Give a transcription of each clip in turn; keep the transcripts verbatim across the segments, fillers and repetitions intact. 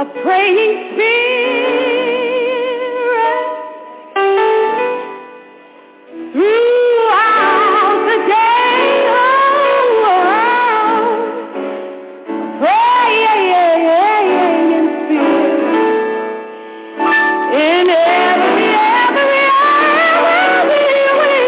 a praying spirit throughout the day. Oh, praying spirit in every, every, every way.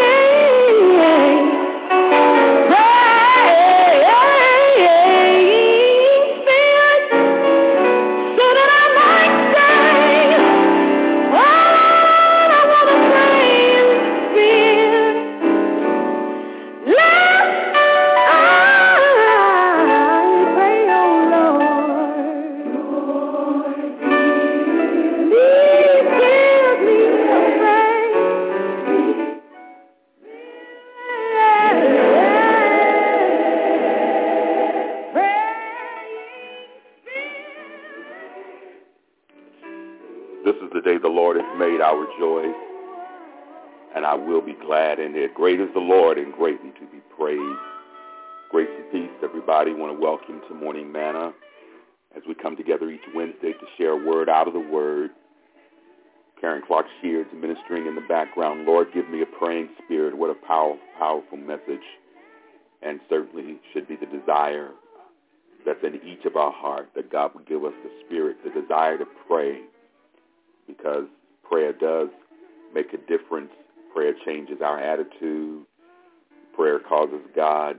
This is the day the Lord has made, I rejoice, and I will be glad in it. Great is the Lord and greatly to be praised. Grace and peace, everybody. I want to welcome to Morning Manna as we come together each Wednesday to share a word out of the Word. Karen Clark Shears ministering in the background. Lord, give me a praying spirit. What a powerful, powerful message, and certainly should be the desire that's in each of our hearts, that God would give us the spirit, the desire to pray, because prayer does make a difference. Prayer changes our attitude. Prayer causes God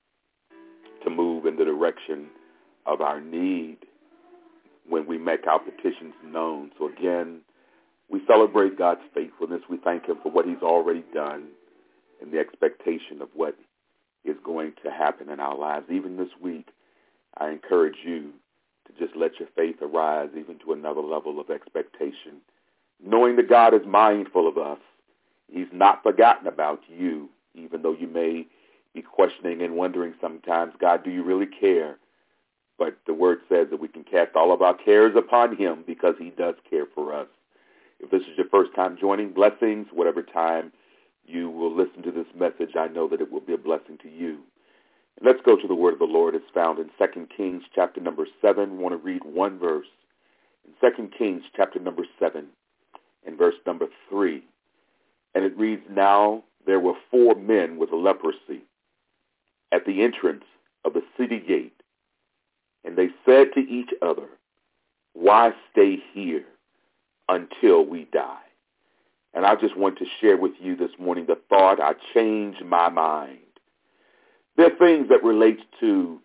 to move in the direction of our need when we make our petitions known. So again, we celebrate God's faithfulness. We thank him for what he's already done and the expectation of what is going to happen in our lives. Even this week, I encourage you to just let your faith arise even to another level of expectation, knowing that God is mindful of us. He's not forgotten about you, even though you may be questioning and wondering sometimes, God, do you really care? But the word says that we can cast all of our cares upon him because he does care for us. If this is your first time joining, blessings. Whatever time you will listen to this message, I know that it will be a blessing to you. Let's go to the word of the Lord. It's found in Second Kings chapter number seven. I want to read one verse. In Second Kings chapter number seven and verse number three. And it reads, now there were four men with leprosy at the entrance of the city gate. And they said to each other, why stay here until we die? And I just want to share with you this morning the thought, I changed my mind. There are things that relate to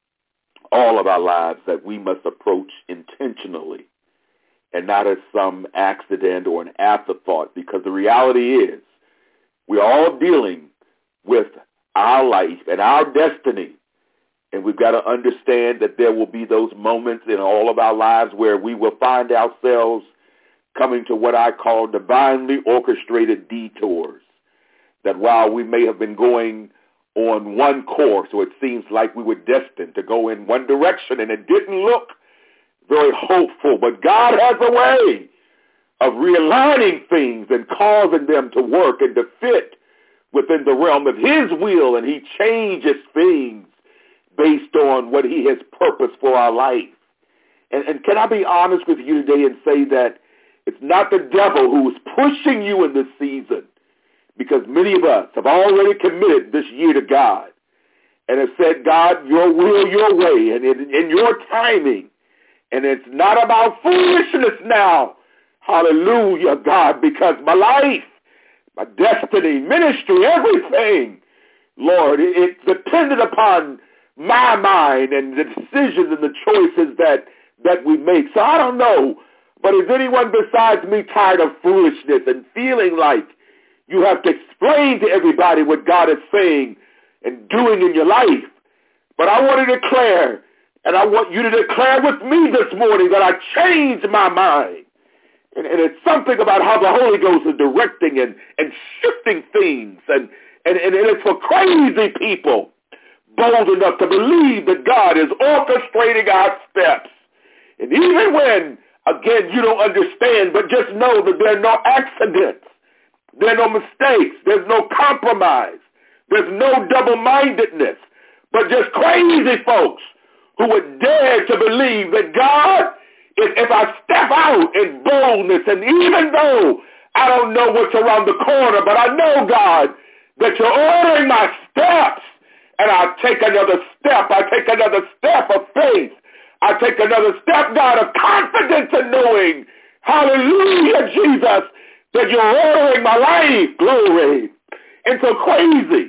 all of our lives that we must approach intentionally and not as some accident or an afterthought, because the reality is we're all dealing with our life and our destiny. And we've got to understand that there will be those moments in all of our lives where we will find ourselves coming to what I call divinely orchestrated detours, that while we may have been going on one course, or it seems like we were destined to go in one direction, and it didn't look very hopeful. But God has a way of realigning things and causing them to work and to fit within the realm of his will, and he changes things based on what he has purposed for our life. And, and can I be honest with you today and say that it's not the devil who is pushing you in this season, because many of us have already committed this year to God and have said, God, your will, your way, and in, in your timing. And it's not about foolishness now. Hallelujah, God, because my life, my destiny, ministry, everything, Lord, it, it's dependent upon my mind and the decisions and the choices that, that we make. So I don't know, but is anyone besides me tired of foolishness and feeling like you have to explain to everybody what God is saying and doing in your life? But I want to declare, and I want you to declare with me this morning, that I changed my mind. And, and it's something about how the Holy Ghost is directing and, and shifting things. And, and, and it's for crazy people bold enough to believe that God is orchestrating our steps. And even when, again, you don't understand, but just know that there are no accidents. There are no mistakes. There's no compromise. There's no double-mindedness. But just crazy folks who would dare to believe that God if, if I step out in boldness, and even though I don't know what's around the corner, but I know, God, that you're ordering my steps, and I take another step. I take another step of faith. I take another step, God, of confidence in knowing, hallelujah, Jesus, that you're ordering my life. Glory. And so crazy,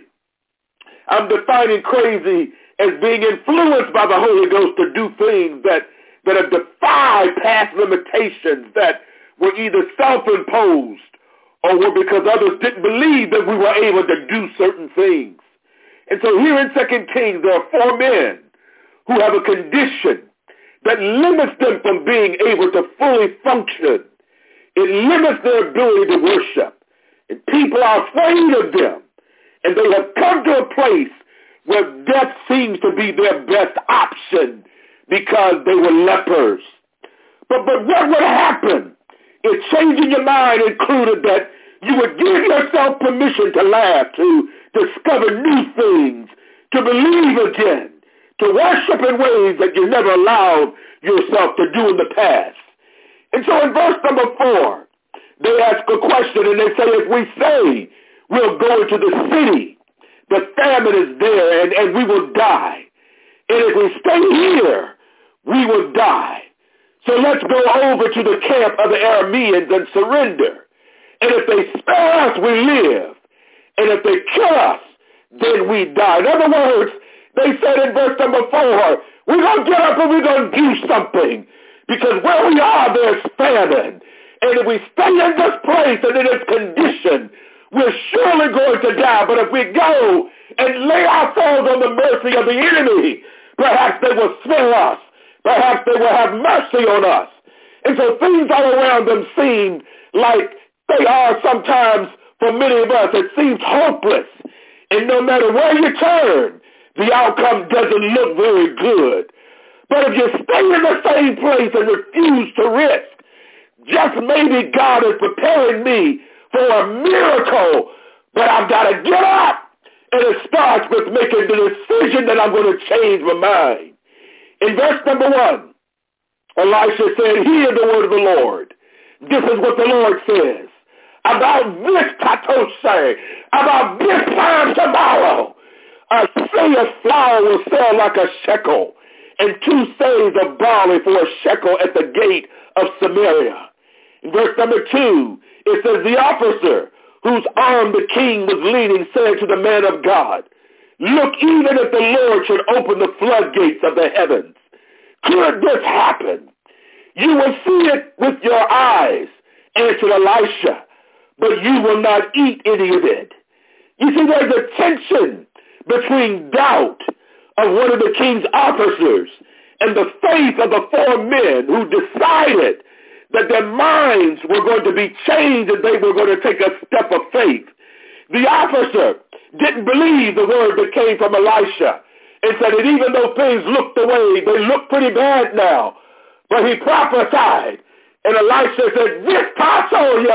I'm defining crazy as being influenced by the Holy Ghost to do things that, that have defied past limitations, that were either self-imposed or were because others didn't believe that we were able to do certain things. And so here in Second Kings, there are four men who have a condition that limits them from being able to fully function. It limits their ability to worship. And people are afraid of them. And they have come to a place where death seems to be their best option because they were lepers. But, but what would happen if changing your mind included that you would give yourself permission to laugh, to discover new things, to believe again, to worship in ways that you never allowed yourself to do in the past? And so in verse number four, they ask a question and they say, if we say we'll go into the city, the famine is there and, and we will die. And if we stay here, we will die. So let's go over to the camp of the Arameans and surrender. And if they spare us, we live. And if they kill us, then we die. In other words, they said in verse number four, we're going to get up and we're going to do something. Because where we are, there's famine. And if we stay in this place and in this condition, we're surely going to die. But if we go and lay ourselves on the mercy of the enemy, perhaps they will spare us. Perhaps they will have mercy on us. And so things all around them seem like they are sometimes, for many of us, it seems hopeless. And no matter where you turn, the outcome doesn't look very good. But if you stay in the same place and refuse to risk, just maybe God is preparing me for a miracle. But I've got to get up. And it starts with making the decision that I'm going to change my mind. In verse number one, Elisha said, hear the word of the Lord. This is what the Lord says. About this katoshe, about this time tomorrow, a seah of flour will sell like a shekel, and two seahs of barley for a shekel at the gate of Samaria. In verse number two, it says, the officer whose arm the king was leaning said to the man of God, look, even if the Lord should open the floodgates of the heavens, could this happen? You will see it with your eyes, answered Elisha, but you will not eat any of it. You see, there's a tension between doubt of one of the king's officers and the faith of the four men who decided that their minds were going to be changed and they were going to take a step of faith. The officer didn't believe the word that came from Elisha and said that even though things looked the way, they look pretty bad now. But he prophesied. And Elisha said, this time,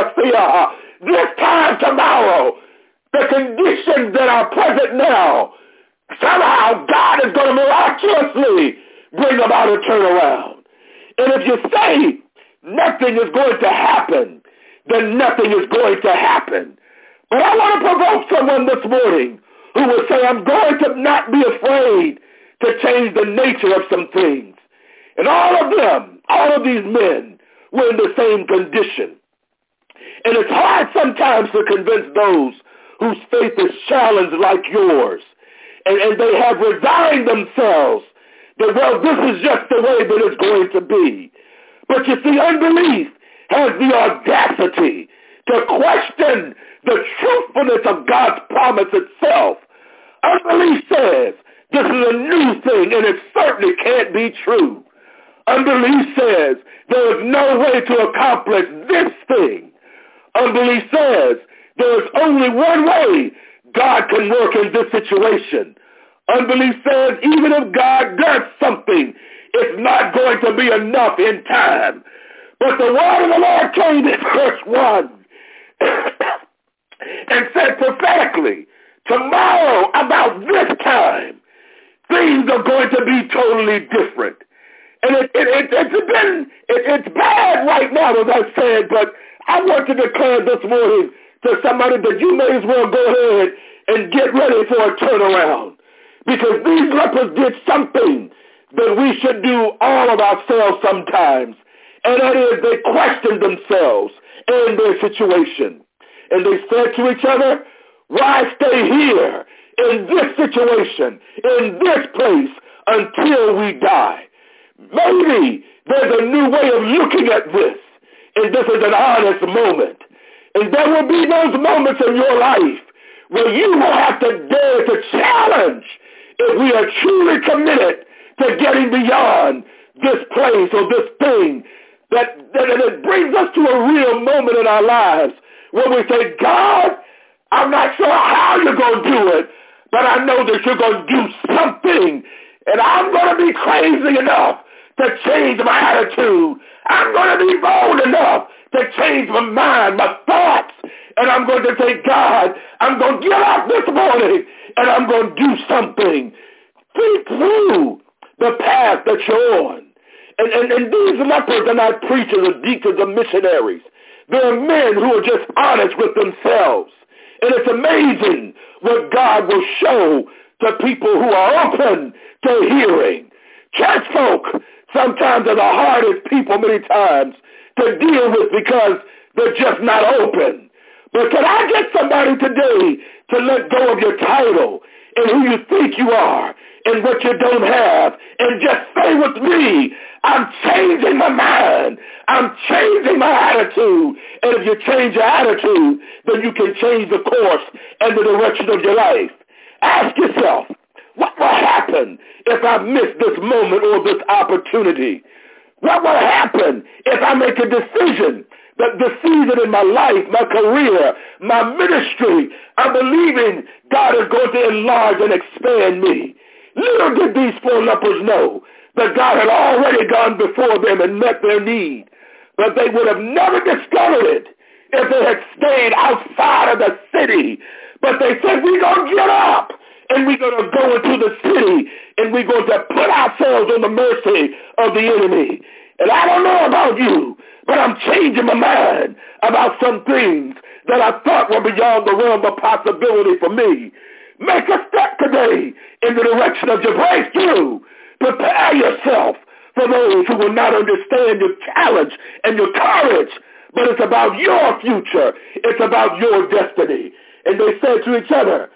this time tomorrow, the conditions that are present now, somehow God is going to miraculously bring about a turnaround. And if you say nothing is going to happen, then nothing is going to happen. But I want to provoke someone this morning who will say, I'm going to not be afraid to change the nature of some things. And all of them, all of these men were in the same condition. And it's hard sometimes to convince those whose faith is challenged like yours. And, and they have resigned themselves that, well, this is just the way that it's going to be. But you see, unbelief has the audacity to question the truthfulness of God's promise itself. Unbelief says this is a new thing and it certainly can't be true. Unbelief says there is no way to accomplish this thing. Unbelief says there is only one way God can work in this situation. Unbelief says even if God does something, it's not going to be enough in time. But the word of the Lord came in verse one and said prophetically, tomorrow about this time, things are going to be totally different. And it, it, it, it's been, it, it, it's bad right now, as I said, but I want to declare this morning to somebody that you may as well go ahead and get ready for a turnaround. Because these lepers did something that we should do all of ourselves sometimes. And that is they questioned themselves and their situation. And they said to each other, why stay here in this situation, in this place, until we die? Maybe there's a new way of looking at this. And this is an honest moment. And there will be those moments in your life where you will have to dare to challenge if we are truly committed to getting beyond this place or this thing that, that, that it brings us to a real moment in our lives where we say, God, I'm not sure how you're going to do it, but I know that you're going to do something, and I'm going to be crazy enough to change my attitude. I'm going to be bold enough to change my mind, my thoughts, and I'm going to say, God, I'm going to get up this morning, and I'm going to do something. Think through the path that you're on. And, and, and these lepers are not preachers or deacons or missionaries. They're men who are just honest with themselves. And it's amazing what God will show to people who are open to hearing. Church folk sometimes are the hardest people many times to deal with because they're just not open. But can I get somebody today to let go of your title and who you think you are and what you don't have and just say with me, I'm changing my mind. I'm changing my attitude. And if you change your attitude, then you can change the course and the direction of your life. Ask yourself, what will happen if I miss this moment or this opportunity? What will happen if I make a decision that the season in my life, my career, my ministry, I'm believing God is going to enlarge and expand me? Little did these four lepers know that God had already gone before them and met their need. But they would have never discovered it if they had stayed outside of the city. But they said, we're going to get up and we're going to go into the city and we're going to put ourselves on the mercy of the enemy. And I don't know about you, but I'm changing my mind about some things that I thought were beyond the realm of possibility for me. Make a step today in the direction of your breakthrough. Prepare yourself for those who will not understand your challenge and your courage, but it's about your future. It's about your destiny. And they said to each other,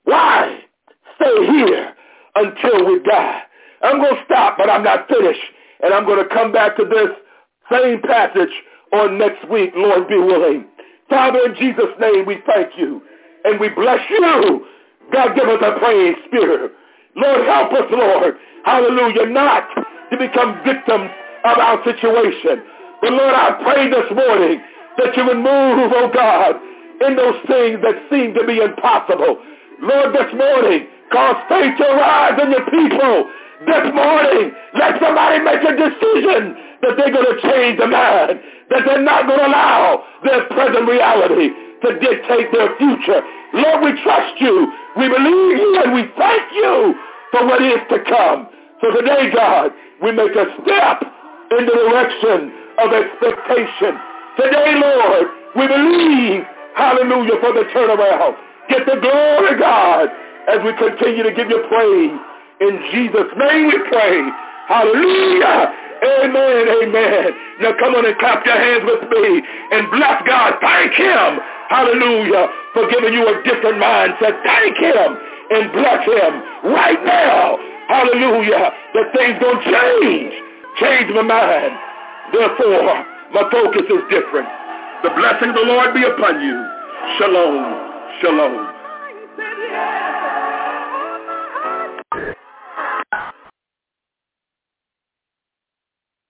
why stay here until we die? I'm going to stop, but I'm not finished. And I'm going to come back to this same passage on next week, Lord be willing. Father, in Jesus' name, we thank you and we bless you. God, give us a praying spirit. Lord, help us, Lord, hallelujah, not to become victims of our situation. But Lord, I pray this morning that you would move, oh God, in those things that seem to be impossible. Lord, this morning, cause faith to rise in your people. This morning, let somebody make a decision that they're going to change their mind, that they're not going to allow their present reality to dictate their future. Lord, we trust you. We believe you, and we thank you for what is to come. So today, God, we make a step in the direction of expectation. Today, Lord, we believe, hallelujah, for the turnaround. Get the glory, God, as we continue to give you praise. In Jesus' name we pray. Hallelujah. Amen, amen. Now come on and clap your hands with me and bless God. Thank him, hallelujah, for giving you a different mindset. Thank him and bless him right now. Hallelujah. That things don't change. Change my mind. Therefore, my focus is different. The blessing of the Lord be upon you. Shalom, shalom.